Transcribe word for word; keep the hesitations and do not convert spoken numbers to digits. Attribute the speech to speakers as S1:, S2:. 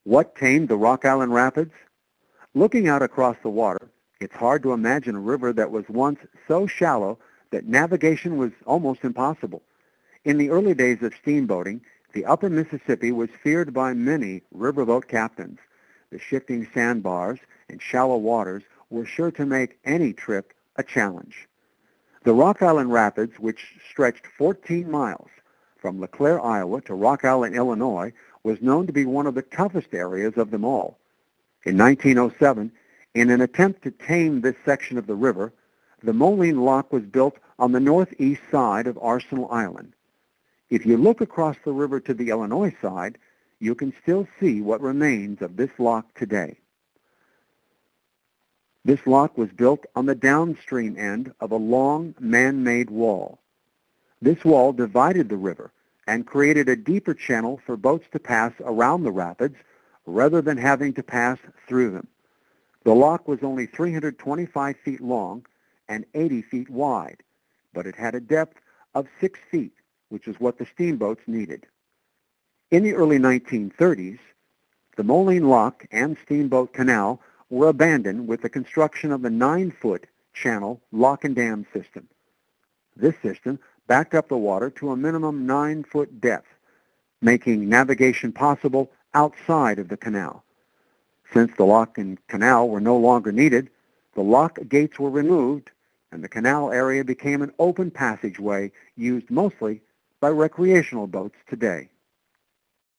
S1: What tamed the Rock Island Rapids? Looking out across the water, it's hard to imagine a river that was once so shallow that navigation was almost impossible. In the early days of steamboating, the upper Mississippi was feared by many riverboat captains. The shifting sandbars and shallow waters were sure to make any trip a challenge. The Rock Island Rapids, which stretched fourteen miles from LeClaire, Iowa to Rock Island, Illinois, was known to be one of the toughest areas of them all. In nineteen oh seven, in an attempt to tame this section of the river, the Moline Lock was built on the northeast side of Arsenal Island. If you look across the river to the Illinois side, you can still see what remains of this lock today. This lock was built on the downstream end of a long man-made wall. This wall divided the river and created a deeper channel for boats to pass around the rapids rather than having to pass through them. The lock was only three hundred twenty-five feet long and eighty feet wide, but it had a depth of six feet, which is what the steamboats needed. In the early nineteen thirties, the Moline Lock and Steamboat Canal were abandoned with the construction of a nine-foot channel lock and dam system. This system backed up the water to a minimum nine-foot depth, making navigation possible outside of the canal. Since the lock and canal were no longer needed, the lock gates were removed, and the canal area became an open passageway used mostly by recreational boats today.